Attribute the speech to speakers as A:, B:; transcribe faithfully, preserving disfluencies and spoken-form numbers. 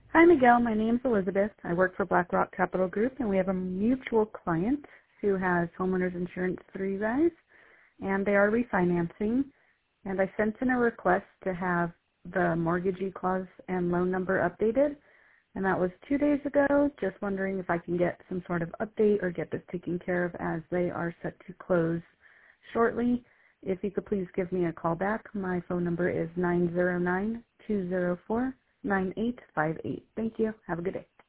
A: Hi, Miguel. My name's Elizabeth. I work for BlackRock Capital Group, and we have a mutual client who has homeowners insurance through you guys, and they are refinancing. And I sent in a request to have the mortgagee clause and loan number updated, and that was two days ago. Just wondering if I can get some sort of update or get this taken care of as they are set to close shortly. If you could please give me a call back. My phone number is nine zero nine, two zero four, nine eight five eight. Thank you. Have a good day.